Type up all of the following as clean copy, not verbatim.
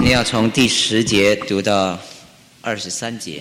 天要从第10节读到23节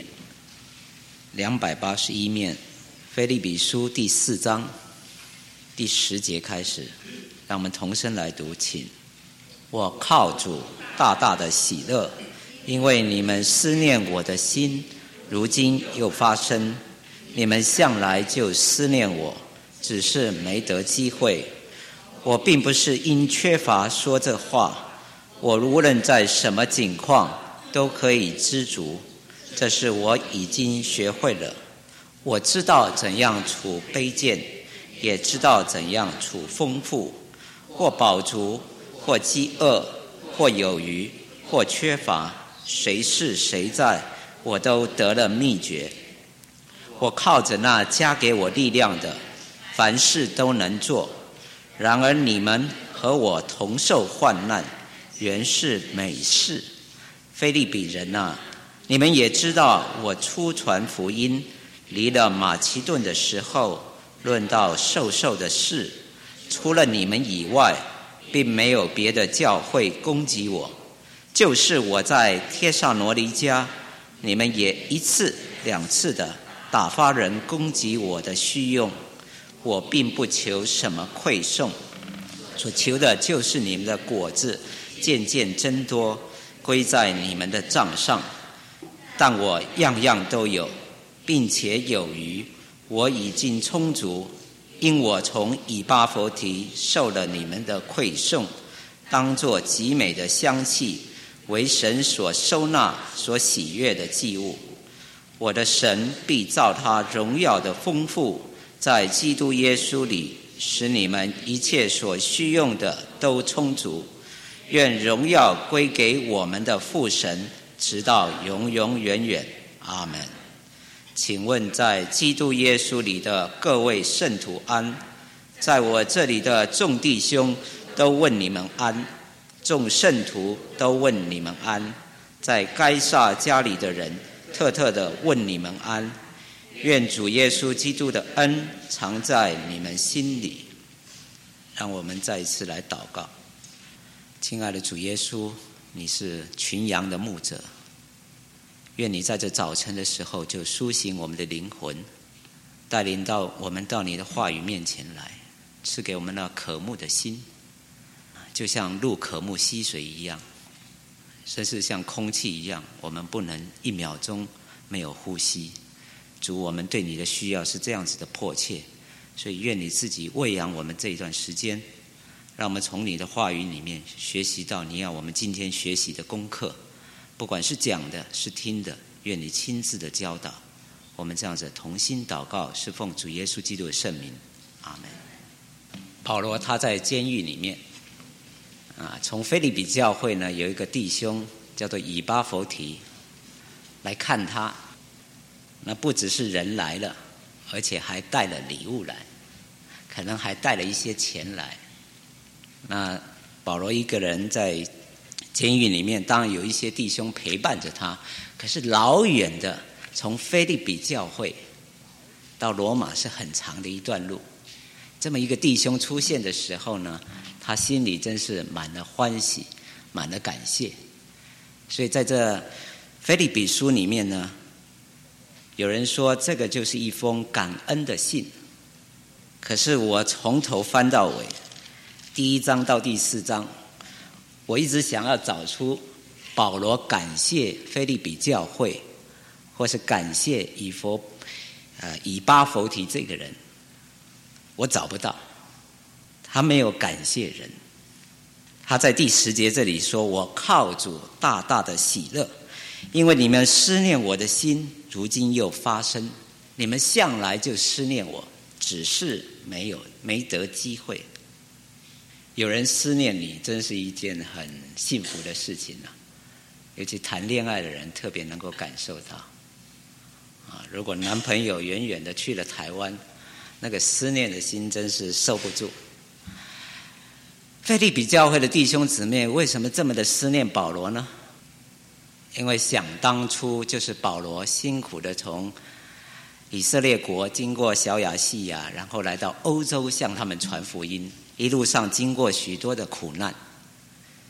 ，281面，腓立比书第4章第10节开始，让我们同声来读，请。我靠主大大的喜乐，因为你们思念我的心，如今又发生。你们向来就思念我，只是没得机会。我并不是因缺乏说这话，我无论在什么境况都可以知足，这是我已经学会了。我知道怎样处卑贱，也知道怎样处丰富，或饱足，或饥饿，或有余，或缺乏，谁是谁在，我都得了秘诀。我靠着那加给我力量的，凡事都能做。然而你们和我同受患难，原是美事。腓立比人啊，你们也知道，我初传福音，离了马其顿的时候，论到受的事，除了你们以外，并没有别的教会攻击我。就是我在帖撒罗尼迦，你们也1次2次的打发人攻击我的虚用。我并不求什么馈送，所求的就是你们的果子渐渐增多，归在你们的账上。但我样样都有，并且有余，我已经充足，因我从以巴弗提受了你们的馈送，当作极美的香气，为神所收纳、所喜悦的祭物。我的神必照他荣耀的丰富，在基督耶稣里，使你们一切所需用的都充足。愿荣耀归给我们的父神，直到永永远远。阿们。请问在基督耶稣里的各位圣徒安，在我这里的众弟兄都问你们安，众圣徒都问你们安，在该撒家里的人特的问你们安。愿主耶稣基督的恩常在你们心里。让我们再一次来祷告。亲爱的主耶稣，你是群羊的牧者，愿你在这早晨的时候就苏醒我们的灵魂，带领到我们到你的话语面前来，赐给我们那渴慕的心，就像鹿渴慕溪水一样，甚至像空气一样，我们不能1秒钟没有呼吸。主，我们对你的需要是这样子的迫切，所以愿你自己喂养我们这一段时间，让我们从你的话语里面学习到你要我们今天学习的功课，不管是讲的是听的，愿你亲自的教导。我们这样子同心祷告，是奉主耶稣基督的圣名，阿们。保罗他在监狱里面从腓立比教会呢，有一个弟兄叫做以巴弗提来看他，那不只是人来了，而且还带了礼物来，可能还带了一些钱来。那保罗一个人在监狱里面，当然有一些弟兄陪伴着他，可是老远的从腓立比教会到罗马是很长的一段路。这么一个弟兄出现的时候呢，他心里真是满了欢喜，满了感谢。所以在这腓立比书里面呢，有人说这个就是一封感恩的信。可是我从头翻到尾，第1章到第4章，我一直想要找出保罗感谢腓立比教会，或是感谢以巴弗提这个人，我找不到。他没有感谢人。他在第10节这里说，我靠主大大的喜乐，因为你们思念我的心，如今又发生。你们向来就思念我，只是没得机会。有人思念你，真是一件很幸福的事情啊！尤其谈恋爱的人特别能够感受到如果男朋友远远的去了台湾，那个思念的心真是受不住。腓立比教会的弟兄姊妹为什么这么的思念保罗呢？因为想当初就是保罗辛苦的从以色列国经过小亚细亚，然后来到欧洲向他们传福音，一路上经过许多的苦难，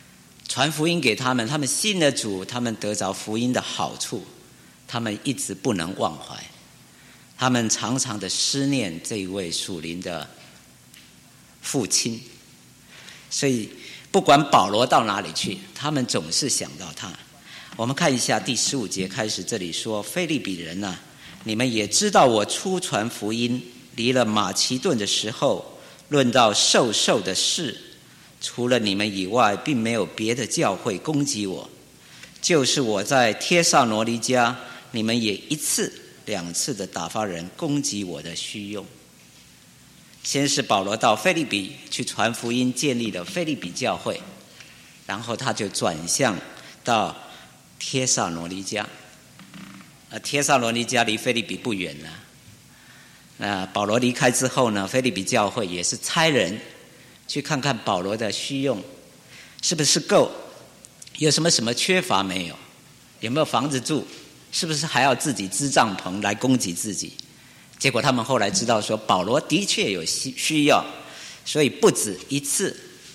传福音给他们，他们信了主，他们得着福音的好处，他们一直不能忘怀，他们常常的思念这一位属灵的父亲。所以不管保罗到哪里去，他们总是想到他。我们看一下第15节开始，这里说：腓立比人啊，你们也知道我初传福音离了马其顿的时候，论到授受的事，除了你们以外，并没有别的教会攻击我。就是我在帖撒罗尼迦，你们也1次2次的打发人攻击我的虚用。先是保罗到腓立比去传福音，建立了腓立比教会，然后他就转向到帖撒罗尼迦。帖撒罗尼迦离腓立比不远了。保罗离开之后呢，腓立比教会也是差人去看看保罗的需用是不是够，有什么缺乏没有，有没有房子住，是不是还要自己支帐篷来供给自己。结果他们后来知道说保罗的确有需要，所以不止1次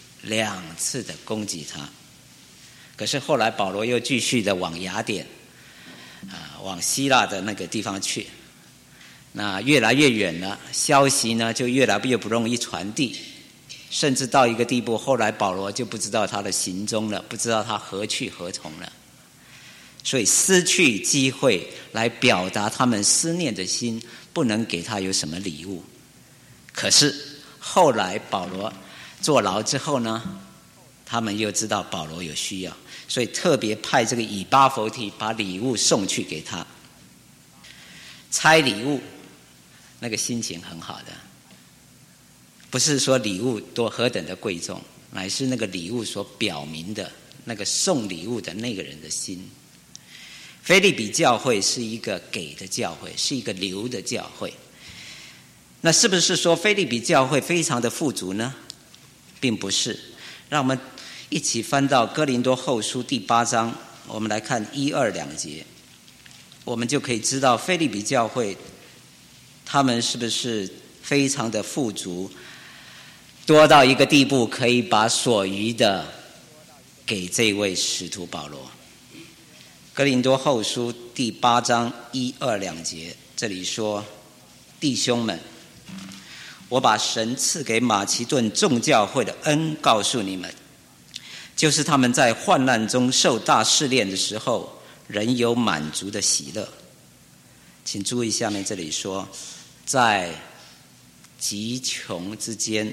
2次的攻击他。可是后来保罗又继续的往雅典往希腊的那个地方去，那越来越远了，消息呢就越来越不容易传递，甚至到一个地步，后来保罗就不知道他的行踪了，不知道他何去何从了，所以失去机会来表达他们思念的心，不能给他有什么礼物。可是后来保罗坐牢之后呢，他们又知道保罗有需要，所以特别派这个以巴弗提把礼物送去给他。拆礼物那个心情很好的，不是说礼物多何等的贵重，乃是那个礼物所表明的那个送礼物的那个人的心。腓立比教会是一个给的教会，是一个留的教会。那是不是说腓立比教会非常的富足呢？并不是。让我们一起翻到哥林多后书第8章，我们来看1、2、2节，我们就可以知道腓立比教会他们是不是非常的富足，多到一个地步可以把所余的给这位使徒保罗。哥林多后书第8章1、2、2节，这里说：弟兄们，我把神赐给马其顿众教会的恩告诉你们，就是他们在患难中受大试炼的时候，仍有满足的喜乐。请注意下面这里说，在极穷之间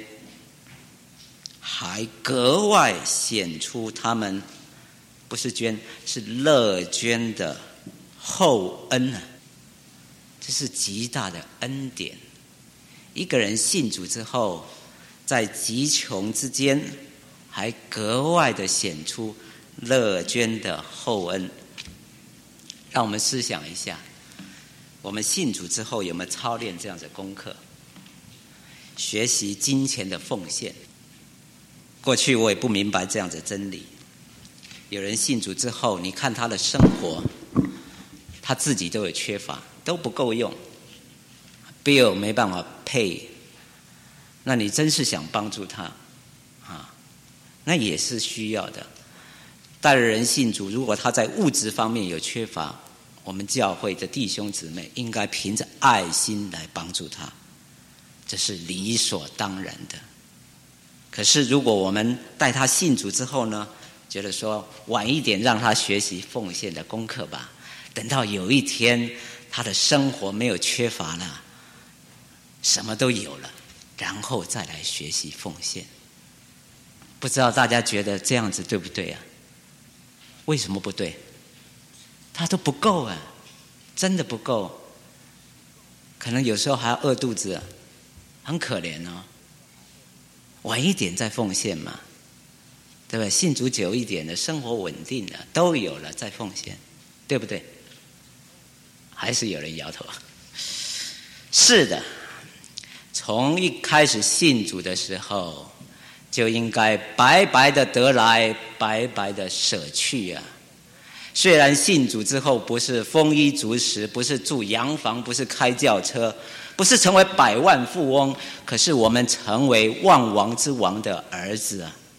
还格外显出他们不是捐，是乐捐的厚恩啊！这是极大的恩典。一个人信主之后，在极穷之间还格外的显出乐捐的厚恩。让我们思想一下，我们信主之后有没有操练这样的功课，学习金钱的奉献？过去我也不明白这样的真理。有人信主之后，你看他的生活，他自己都有缺乏，都不够用， bill 没办法配，那你真是想帮助他那也是需要的。带着人信主，如果他在物质方面有缺乏，我们教会的弟兄姊妹应该凭着爱心来帮助他，这是理所当然的。可是如果我们带他信主之后呢，觉得说晚一点让他学习奉献的功课吧，等到有一天他的生活没有缺乏了，什么都有了，然后再来学习奉献。不知道大家觉得这样子对不对啊？为什么不对？他都不够啊，真的不够，可能有时候还要饿肚子，很可怜哦。晚一点再奉献嘛，对不对？信主久一点的，生活稳定了，都有了再奉献，对不对？还是有人摇头。是的，从一开始信主的时候，就应该白白的得来，白白的舍去啊。虽然信主之后不是丰衣足食，不是住洋房，不是开轿车，不是成为百万富翁，可是我们成为万王之王的儿子啊，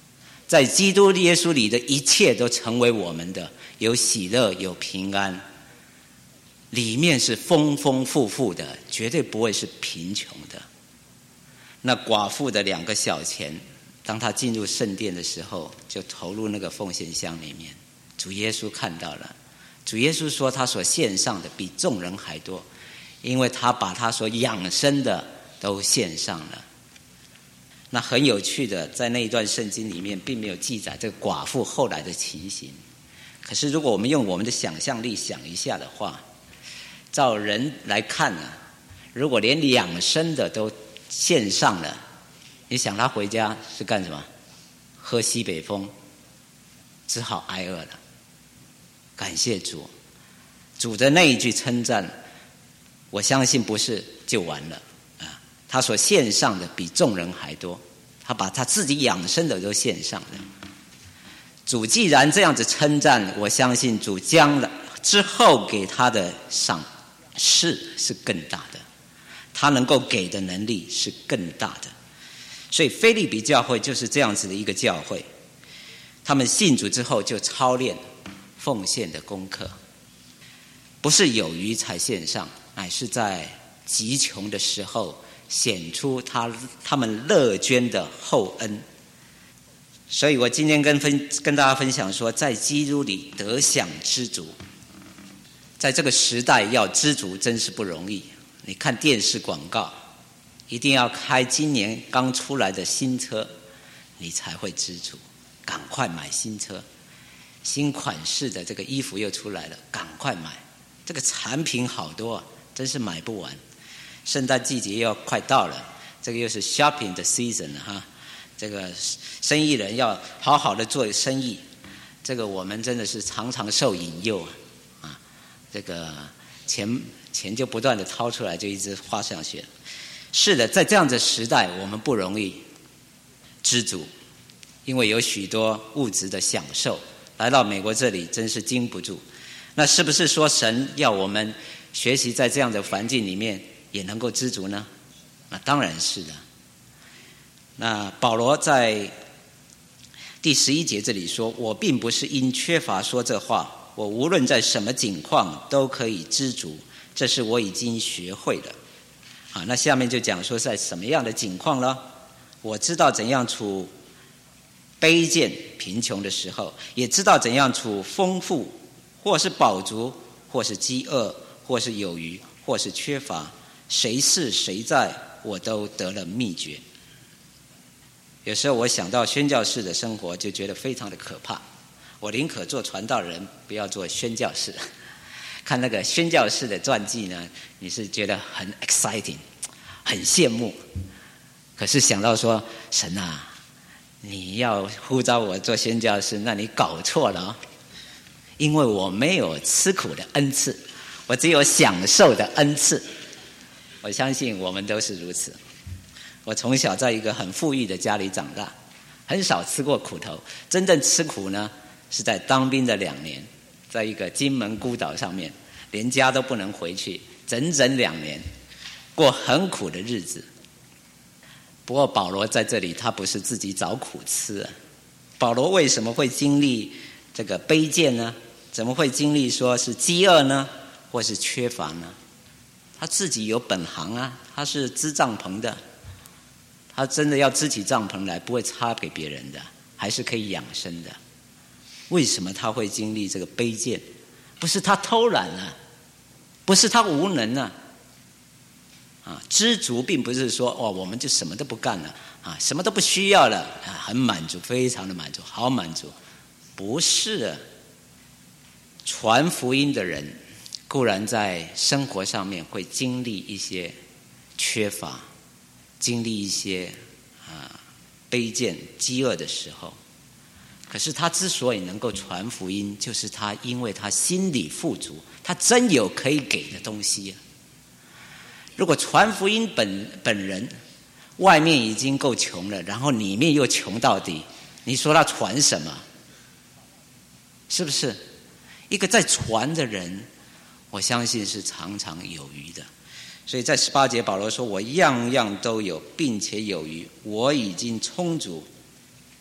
在基督耶稣里的一切都成为我们的，有喜乐，有平安，里面是丰丰富富的，绝对不会是贫穷的。那寡妇的2个小钱，当他进入圣殿的时候，就投入那个奉献箱里面。主耶稣看到了，主耶稣说他所献上的比众人还多，因为他把他所养生的都献上了。那很有趣的，在那一段圣经里面并没有记载这个寡妇后来的情形。可是如果我们用我们的想象力想一下的话，照人来看啊，如果连养生的都献上了，你想他回家是干什么？喝西北风，只好挨饿了。感谢主，主的那一句称赞，我相信不是就完了啊！他所献上的比众人还多，他把他自己养生的都献上了。主既然这样子称赞，我相信主将来之后给他的赏赐是更大的，他能够给的能力是更大的。所以腓立比教会就是这样子的一个教会，他们信主之后就操练奉献的功课，不是有余才献上，乃是在极穷的时候显出他们乐捐的厚恩。所以我今天跟大家分享说，在基督里得享知足，在这个时代要知足真是不容易。你看电视广告，一定要开今年刚出来的新车，你才会知足，赶快买新车。新款式的这个衣服又出来了，赶快买，这个产品好多啊，真是买不完。圣诞季节又快到了，这个又是 shopping 的 season 了哈。这个生意人要好好的做生意，这个我们真的是常常受引诱啊，这个钱就不断的掏出来，就一直花上去。是的，在这样的时代，我们不容易知足，因为有许多物质的享受。来到美国这里真是经不住。那是不是说神要我们学习在这样的环境里面也能够知足呢？那当然是的。那保罗在第11节这里说，我并不是因缺乏说这话，我无论在什么境况都可以知足，这是我已经学会了。那下面就讲说在什么样的境况呢？我知道怎样处卑贱贫穷的时候，也知道怎样处丰富，或是饱足，或是饥饿，或是有余，或是缺乏，谁是谁在，我都得了秘诀。有时候我想到宣教士的生活，就觉得非常的可怕。我宁可做传道人，不要做宣教士。看那个宣教士的传记呢，你是觉得很 exciting， 很羡慕。可是想到说，神啊，你要呼召我做宣教士，那你搞错了哦。因为我没有吃苦的恩赐，我只有享受的恩赐。我相信我们都是如此。我从小在一个很富裕的家里长大，很少吃过苦头。真正吃苦呢，是在当兵的2年，在一个金门孤岛上面，连家都不能回去，整整2年，过很苦的日子。不过保罗在这里，他不是自己找苦吃啊。保罗为什么会经历这个卑贱呢？怎么会经历说是饥饿呢，或是缺乏呢？他自己有本行啊，他是织帐篷的，他真的要织起帐篷来，不会插给别人的，还是可以养生的。为什么他会经历这个卑贱？不是他偷懒啊，不是他无能啊。知足并不是说我们就什么都不干了啊，什么都不需要了啊，很满足，非常的满足，好满足。不是啊，传福音的人固然在生活上面会经历一些缺乏，经历一些卑贱、饥饿的时候，可是他之所以能够传福音，就是他因为他心里富足，他真有可以给的东西啊。如果传福音本人外面已经够穷了，然后里面又穷到底，你说他传什么？是不是？一个在传的人，我相信是常常有余的。所以在18节保罗说，我样样都有，并且有余，我已经充足。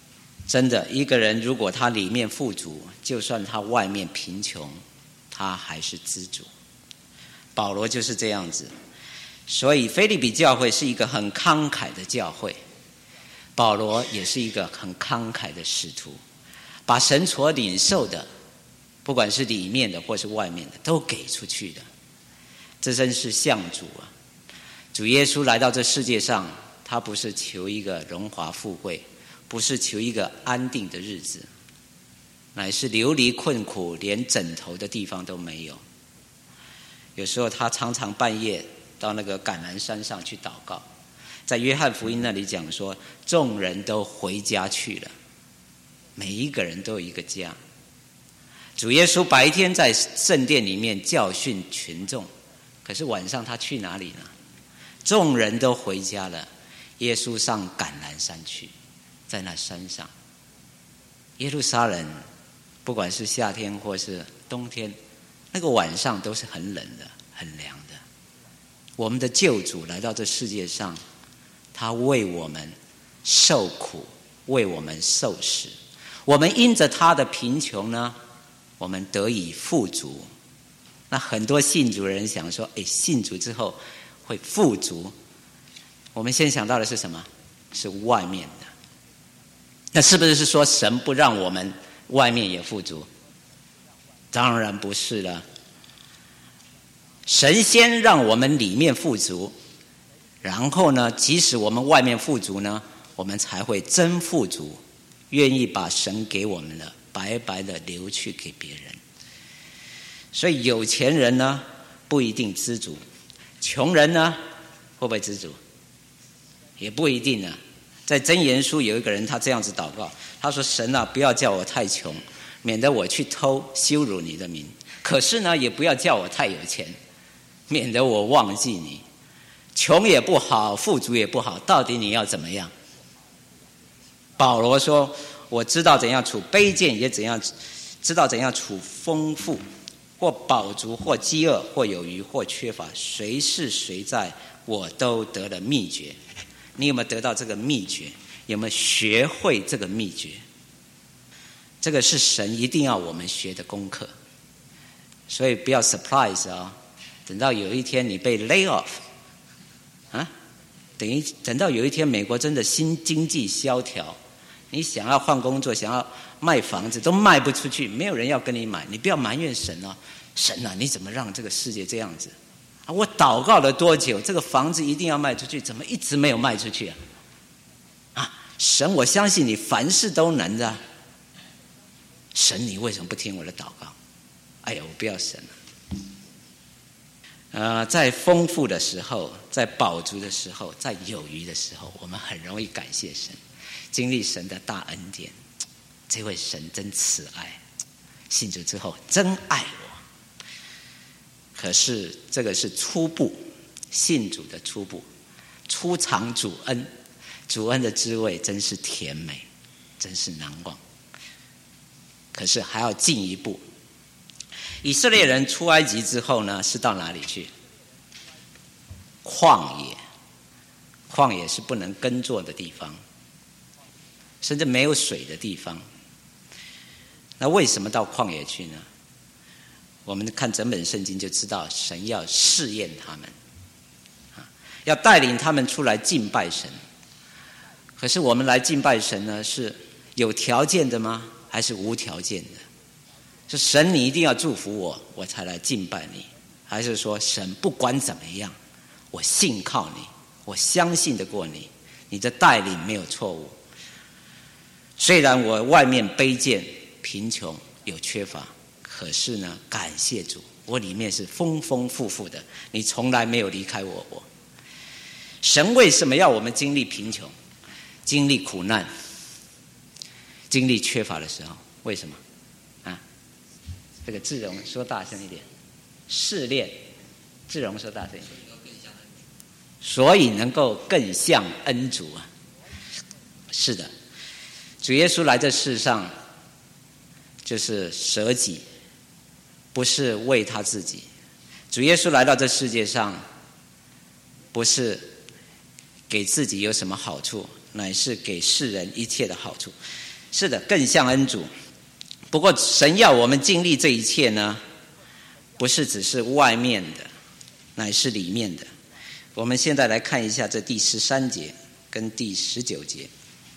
真的，一个人如果他里面富足，就算他外面贫穷，他还是知足。保罗就是这样子，所以腓立比教会是一个很慷慨的教会，保罗也是一个很慷慨的使徒，把神所领受的，不管是里面的或是外面的，都给出去的。这真是像主啊！主耶稣来到这世界上，他不是求一个荣华富贵，不是求一个安定的日子，乃是流离困苦，连枕头的地方都没有。有时候他常常半夜到那个橄榄山上去祷告，在约翰福音那里讲说，众人都回家去了，每一个人都有一个家。主耶稣白天在圣殿里面教训群众，可是晚上他去哪里呢？众人都回家了，耶稣上橄榄山去，在那山上，耶路撒冷不管是夏天或是冬天，那个晚上都是很冷的，很凉的。我们的救主来到这世界上，他为我们受苦，为我们受死。我们因着他的贫穷呢，我们得以富足。那很多信主人想说，信主之后会富足。我们先想到的是什么？是外面的。那是不是说神不让我们外面也富足？当然不是了。神先让我们里面富足，然后呢，即使我们外面富足呢，我们才会真富足，愿意把神给我们的白白的留去给别人。所以有钱人呢不一定知足，穷人呢会不会知足？也不一定啊。在箴言书有一个人他这样子祷告，他说，神啊，不要叫我太穷，免得我去偷羞辱你的名，可是呢也不要叫我太有钱，免得我忘记你。穷也不好，富足也不好，到底你要怎么样？保罗说，我知道怎样处卑贱，也知道怎样处丰富，或饱足，或饥饿，或有余，或缺乏，谁是谁在，我都得了秘诀。你有没有得到这个秘诀？有没有学会这个秘诀？这个是神一定要我们学的功课。所以不要 surprise 啊！等到有一天你被 lay off 啊，等到有一天美国真的新经济萧条，你想要换工作，想要卖房子都卖不出去，没有人要跟你买，你不要埋怨神啊！神啊，你怎么让这个世界这样子？我祷告了多久，这个房子一定要卖出去，怎么一直没有卖出去啊？神，我相信你凡事都能的。神，你为什么不听我的祷告？哎呀，我不要神了。在丰富的时候，在饱足的时候，在有余的时候，我们很容易感谢神，经历神的大恩典。这位神真慈爱，信主之后真爱我。可是这个是初步，信主的初步，初尝主恩，主恩的滋味真是甜美，真是难忘。可是还要进一步。以色列人出埃及之后呢，是到哪里去？旷野。旷野是不能耕作的地方，甚至没有水的地方。那为什么到旷野去呢？我们看整本圣经就知道，神要试验他们，要带领他们出来敬拜神。可是我们来敬拜神呢，是有条件的吗？还是无条件的？是神你一定要祝福我，我才来敬拜你，还是说神不管怎么样，我信靠你，我相信得过你，你的带领没有错误。虽然我外面卑贱、贫穷、有缺乏，可是呢，感谢主，我里面是丰丰富富的，你从来没有离开我。神为什么要我们经历贫穷、经历苦难、经历缺乏的时候？为什么？这个志荣说大声一点，试炼，志荣说大声一点，所以能够更像恩主啊。是的，主耶稣来这世上就是舍己，不是为他自己。主耶稣来到这世界上，不是给自己有什么好处，乃是给世人一切的好处。 是的，更像恩主。不过神要我们经历这一切呢，不是只是外面的，乃是里面的。我们现在来看一下这第13节跟第19节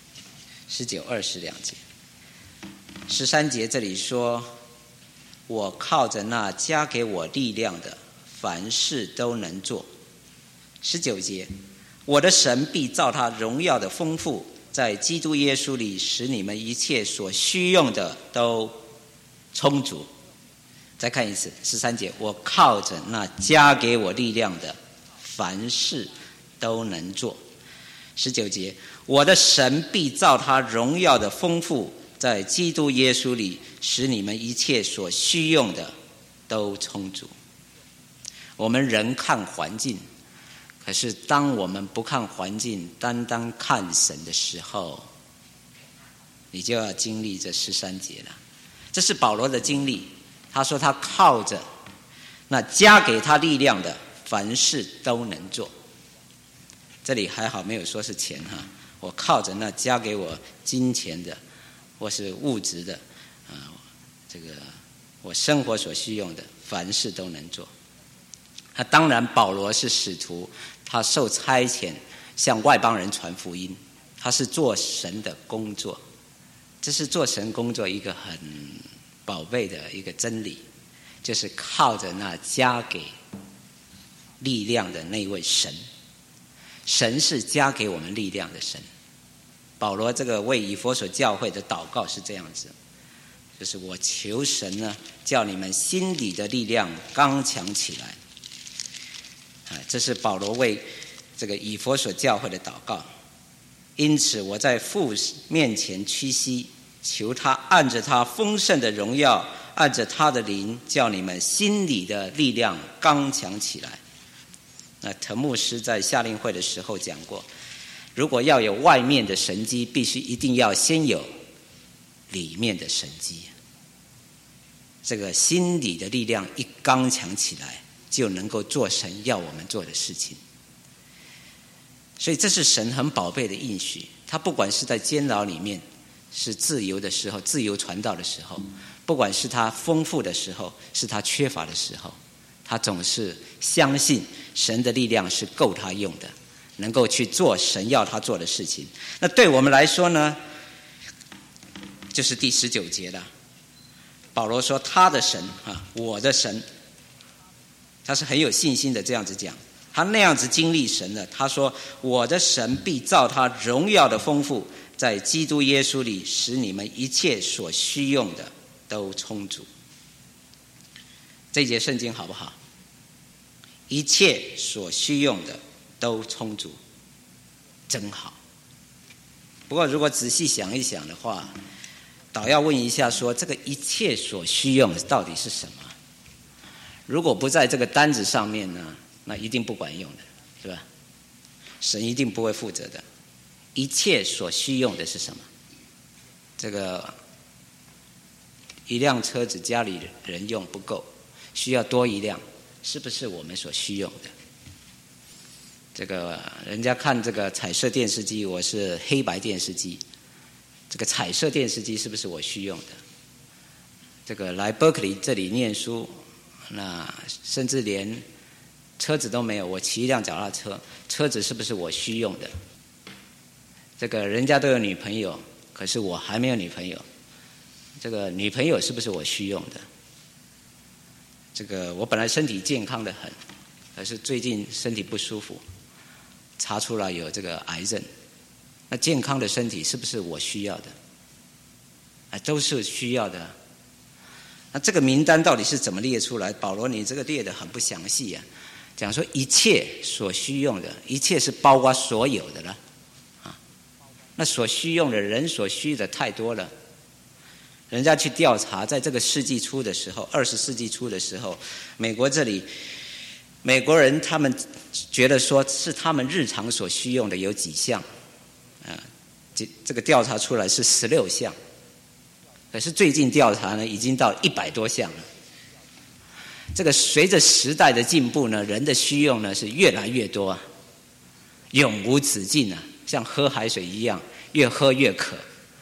，19、20两节。13节这里说，我靠着那加给我力量的，凡事都能做。19节，我的神必照他荣耀的丰富，在基督耶稣里使你们一切所需用的都充足。再看一次13节，我靠着那加给我力量的，凡事都能做。19节，我的神必照他荣耀的丰富，在基督耶稣里使你们一切所需用的都充足。我们人看环境，可是当我们不看环境，单单看神的时候，你就要经历这13节了。这是保罗的经历，他说他靠着那加给他力量的，凡事都能做。这里还好没有说是钱哈，我靠着那加给我金钱的或是物质的这个我生活所需用的，凡事都能做。那当然保罗是使徒，他受差遣向外邦人传福音，他是做神的工作。这是做神工作一个很宝贝的一个真理，就是靠着那加给力量的那位神。神是加给我们力量的神。保罗这个为以弗所教会的祷告是这样子，就是我求神呢，叫你们心里的力量刚强起来。这是保罗为这个以弗所教会的祷告。因此我在父面前屈膝，求他按着他丰盛的荣耀，按着他的灵，叫你们心里的力量刚强起来。那滕牧师在夏令会的时候讲过，如果要有外面的神迹，必须一定要先有里面的神迹。这个心里的力量一刚强起来，就能够做神要我们做的事情。所以这是神很宝贝的应许，他不管是在监牢里面是自由的时候，自由传道的时候，不管是他丰富的时候，是他缺乏的时候，他总是相信神的力量是够他用的，能够去做神要他做的事情。那对我们来说呢，就是第19节了。保罗说他的神我的神，他是很有信心的这样子讲。他那样子经历神了，他说我的神必照他荣耀的丰富，在基督耶稣里使你们一切所需用的都充足。这节圣经好不好？一切所需用的都充足，真好。不过如果仔细想一想的话，倒要问一下说，这个一切所需用的到底是什么？如果不在这个单子上面呢，那一定不管用的，是吧？神一定不会负责的。一切所需用的是什么？这个一辆车子家里人用不够，需要多一辆，是不是我们所需用的？这个人家看这个彩色电视机，我是黑白电视机，这个彩色电视机是不是我需用的？这个来 Berkeley 这里念书，那甚至连车子都没有，我骑一辆脚踏车，车子是不是我需用的？这个人家都有女朋友，可是我还没有女朋友，这个女朋友是不是我需用的？这个我本来身体健康的很，可是最近身体不舒服，查出来有这个癌症，那健康的身体是不是我需要的？都是需要的。那这个名单到底是怎么列出来？保罗你这个列得很不详细啊，讲说一切所需用的，一切是包括所有的了那所需用的人所需的太多了。人家去调查，在这个世纪初的时候，20世纪初的时候，美国这里美国人他们觉得说是他们日常所需用的有几项这个调查出来是16项，可是最近调查呢已经到100多项了。这个随着时代的进步呢，人的需用呢是越来越多永无止境像喝海水一样，越喝越渴。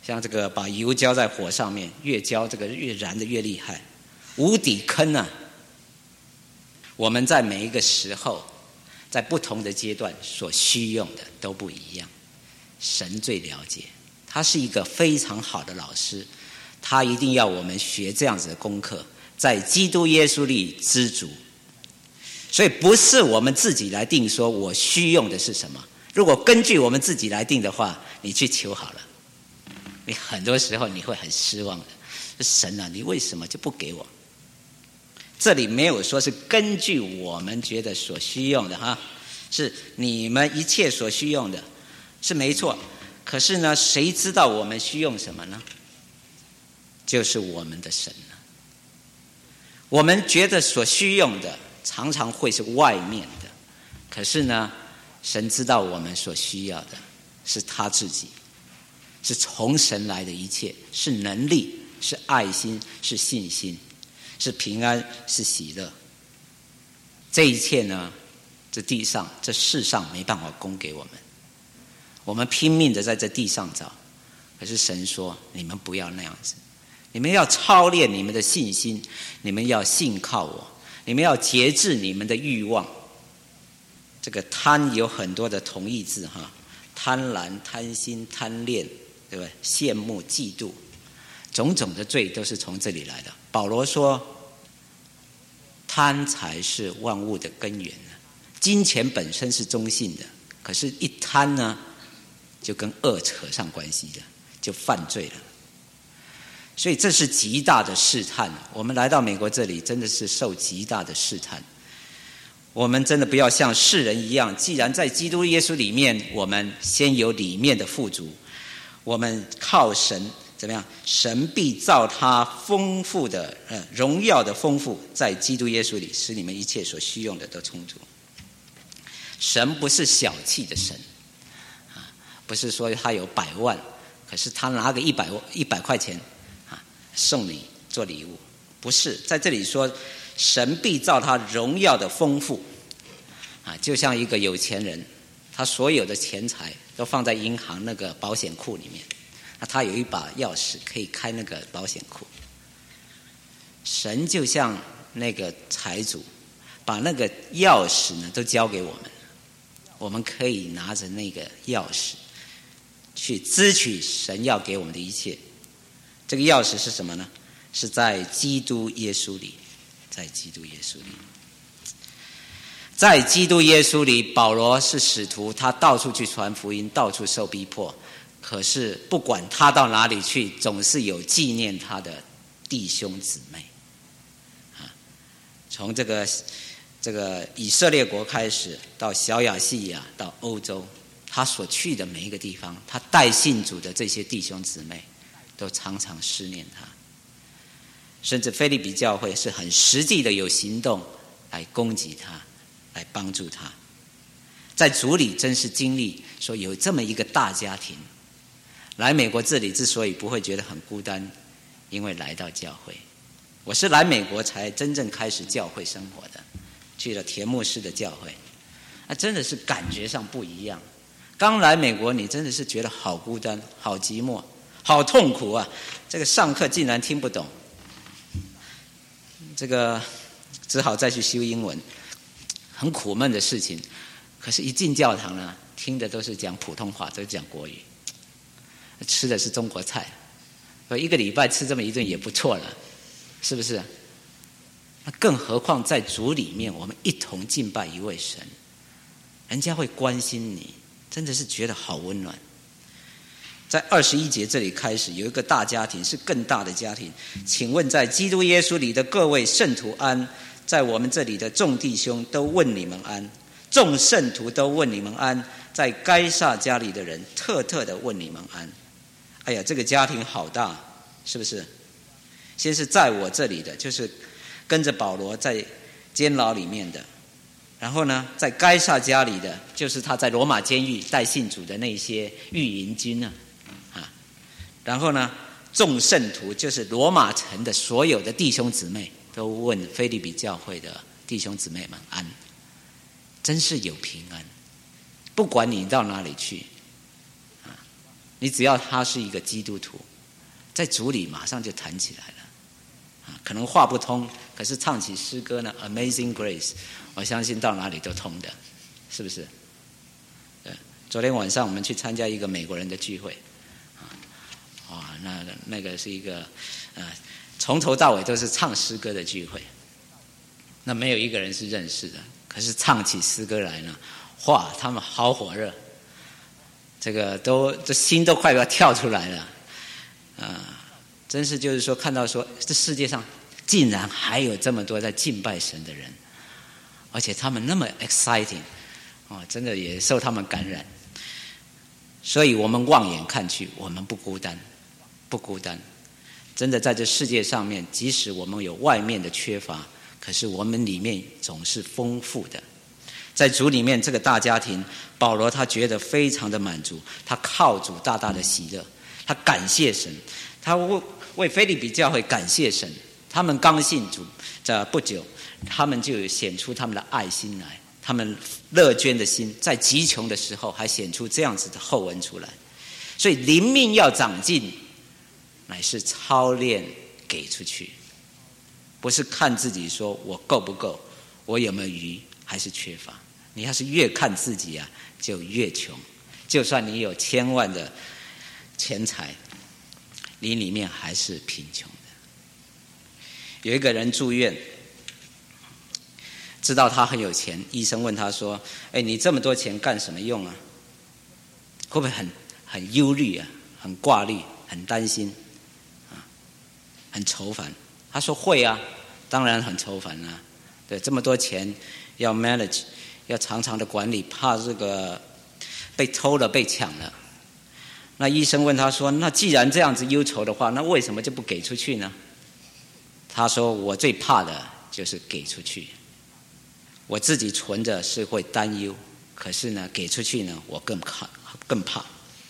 像这个把油浇在火上面，越浇这个越燃的越厉害，无底坑啊！我们在每一个时候，在不同的阶段所需用的都不一样，神最了解，他是一个非常好的老师，他一定要我们学这样子的功课，在基督耶稣里知足。所以不是我们自己来定说我需用的是什么，如果根据我们自己来定的话，你去求好了，你很多时候你会很失望的，神啊，你为什么就不给我？这里没有说是根据我们觉得所需用的哈，是你们一切所需用的，是没错。可是呢，谁知道我们需用什么呢？就是我们的神了。我们觉得所需用的常常会是外面的，可是呢，神知道我们所需要的是他自己，是从神来的一切，是能力，是爱心，是信心，是平安，是喜乐。这一切呢，这地上这世上没办法供给我们，我们拼命的在这地上找，可是神说你们不要那样子，你们要操练你们的信心，你们要信靠我，你们要节制你们的欲望。这个贪有很多的同义字哈，贪婪、贪心、贪恋，对不对？羡慕、嫉妒，种种的罪都是从这里来的。保罗说，贪才是万物的根源。金钱本身是中性的，可是一贪呢，就跟恶扯上关系的，就犯罪了。所以这是极大的试探，我们来到美国这里真的是受极大的试探。我们真的不要像世人一样，既然在基督耶稣里面，我们先有里面的富足，我们靠神怎么样？神必照他丰富的荣耀的丰富，在基督耶稣里，使你们一切所需用的都充足。神不是小气的神，不是说他有100万，可是他拿个100块钱送你做礼物，不是。在这里说，神必照他荣耀的丰富就像一个有钱人，他所有的钱财都放在银行那个保险库里面，那他有一把钥匙可以开那个保险库。神就像那个财主，把那个钥匙呢都交给我们，我们可以拿着那个钥匙去支取神要给我们的一切。这个钥匙是什么呢？是在基督耶稣里，在基督耶稣里，在基督耶稣里。保罗是使徒，他到处去传福音，到处受逼迫，可是不管他到哪里去，总是有纪念他的弟兄姊妹从这个以色列国开始，到小亚细亚，到欧洲，他所去的每一个地方，他带信主的这些弟兄姊妹都常常思念他。甚至腓立比教会是很实际的有行动来攻击他，来帮助他。在主里真是经历说有这么一个大家庭，来美国这里之所以不会觉得很孤单，因为来到教会。我是来美国才真正开始教会生活的，去了田牧师的教会，真的是感觉上不一样。刚来美国你真的是觉得好孤单，好寂寞，好痛苦啊！这个上课竟然听不懂，这个只好再去修英文，很苦闷的事情。可是一进教堂呢，听的都是讲普通话，都是讲国语，吃的是中国菜，一个礼拜吃这么一顿也不错了，是不是？那更何况在主里面，我们一同敬拜一位神，人家会关心你，真的是觉得好温暖。在21节这里开始有一个大家庭，是更大的家庭。请问在基督耶稣里的各位圣徒安，在我们这里的众弟兄都问你们安，众圣徒都问你们安，在该撒家里的人特的问你们安。哎呀，这个家庭好大，是不是？先是在我这里的，就是跟着保罗在监牢里面的，然后呢，在该撒家里的，就是他在罗马监狱带信主的那些御营军然后呢，众圣徒就是罗马城的所有的弟兄姊妹都问腓立比教会的弟兄姊妹们安，真是有平安。不管你到哪里去你只要他是一个基督徒，在主里马上就弹起来了。可能话不通，可是唱起诗歌呢 ，Amazing Grace， 我相信到哪里都通的，是不是？对，昨天晚上我们去参加一个美国人的聚会，那个是一个从头到尾都是唱诗歌的聚会，那没有一个人是认识的，可是唱起诗歌来呢，哇，他们好火热，这心都快要跳出来了，真是就是说看到说这世界上竟然还有这么多在敬拜神的人，而且他们那么 exciting，真的也受他们感染。所以我们望眼看去，我们不孤单，不孤单。真的在这世界上面，即使我们有外面的缺乏，可是我们里面总是丰富的。在主里面这个大家庭，保罗他觉得非常的满足，他靠主大大的喜乐，他感谢神，他为腓立比教会感谢神。他们刚信主不久，他们就显出他们的爱心来，他们乐捐的心，在极穷的时候还显出这样子的厚恩出来。所以灵命要长进，乃是操练给出去，不是看自己说我够不够，我有没有余还是缺乏。你要是越看自己就越穷，就算你有1000万的钱财，你里面还是贫穷的。有一个人住院，知道他很有钱，医生问他说：你这么多钱干什么用啊？会不会很忧虑很挂虑，很担心很愁烦？他说会啊，当然很愁烦啊。对，这么多钱要 manage， 要常常的管理，怕这个被偷了被抢了。那医生问他说：那既然这样子忧愁的话，那为什么就不给出去呢？他说：我最怕的就是给出去，我自己存着是会担忧，可是呢给出去呢我更怕。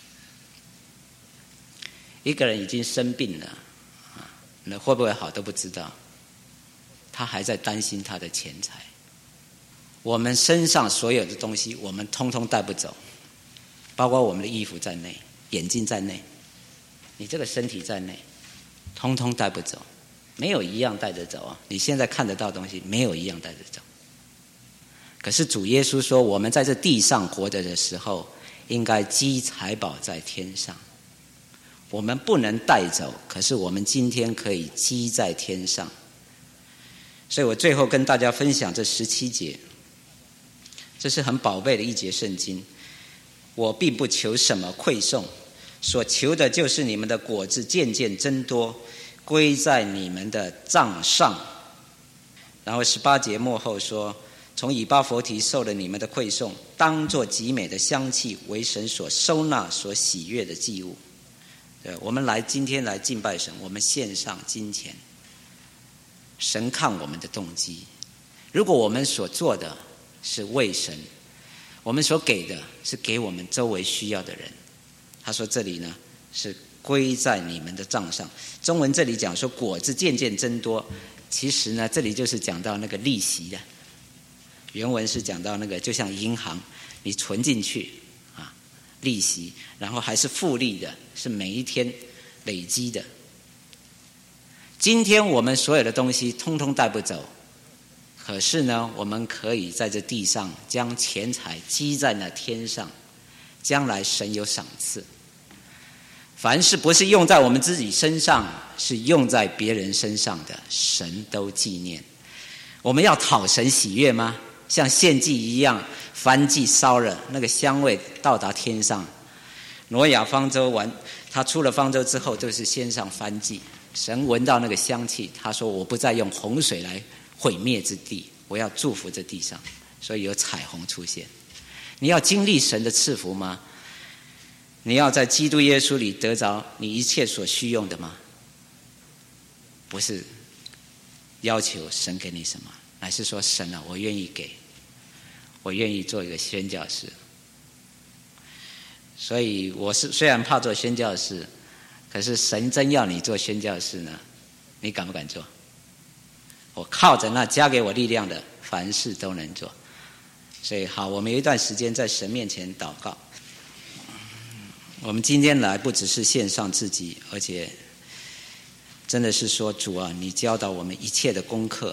一个人已经生病了，那会不会好都不知道，他还在担心他的钱财。我们身上所有的东西我们通通带不走，包括我们的衣服在内，眼镜在内，你这个身体在内，通通带不走，没有一样带得走啊！你现在看得到的东西没有一样带得走。可是主耶稣说，我们在这地上活着的时候，应该积财宝在天上。我们不能带走，可是我们今天可以积在天上。所以我最后跟大家分享这17节，这是很宝贝的一节圣经。我并不求什么馈送，所求的就是你们的果子渐渐增多，归在你们的账上。然后18节末后说，从以巴弗提受了你们的馈送，当作极美的香气，为神所收纳所喜悦的祭物。对，我们今天来敬拜神，我们献上金钱，神看我们的动机。如果我们所做的是为神，我们所给的是给我们周围需要的人。他说这里呢是归在你们的账上。中文这里讲说果子渐渐增多，其实呢这里就是讲到那个利息的，原文是讲到那个就像银行你存进去利息，然后还是复利的，是每一天累积的。今天我们所有的东西通通带不走，可是呢我们可以在这地上将钱财积在那天上，将来神有赏赐。凡是不是用在我们自己身上，是用在别人身上的，神都纪念。我们要讨神喜悦吗？像献祭一样，燔祭烧了，那个香味到达天上。挪亚方舟他出了方舟之后，就是先上燔祭，神闻到那个香气，他说我不再用洪水来毁灭之地，我要祝福这地上，所以有彩虹出现。你要经历神的赐福吗？你要在基督耶稣里得着你一切所需用的吗？不是要求神给你什么，乃是说神啊，我愿意给，我愿意做一个宣教士。所以我虽然怕做宣教士，可是神真要你做宣教士呢，你敢不敢做？我靠着那加给我力量的，凡事都能做。所以好，我们有一段时间在神面前祷告。 我们今天来不只是献上自己，而且真的是说，主啊，你教导我们一切的功课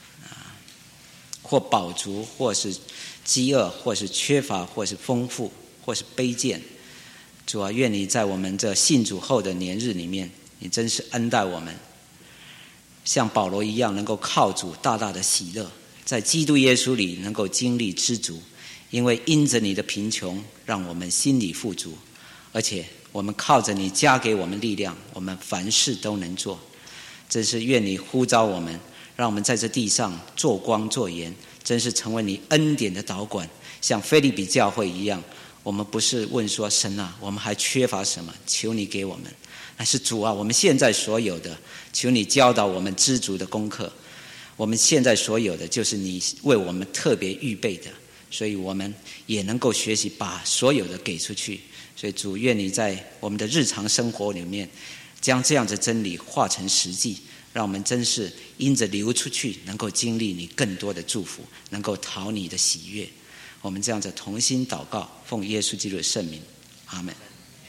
或饱足，或是饥饿，或是缺乏，或是丰富，或是卑贱。主啊，愿你在我们这信主后的年日里面，你真是恩待我们，像保罗一样，能够靠主大大的喜乐，在基督耶稣里能够经历知足，因为因着你的贫穷，让我们心里富足，而且我们靠着你加给我们力量，我们凡事都能做。真是愿你呼召我们，让我们在这地上做光做盐，真是成为你恩典的导管，像腓立比教会一样。我们不是问说，神啊，我们还缺乏什么，求你给我们，乃是主啊，我们现在所有的，求你教导我们知足的功课。我们现在所有的就是你为我们特别预备的，所以我们也能够学习把所有的给出去。所以主，愿你在我们的日常生活里面将这样的真理化成实际，让我们真是因着流出去，能够经历你更多的祝福，能够讨你的喜悦。我们这样子同心祷告，奉耶稣基督的圣名，阿们。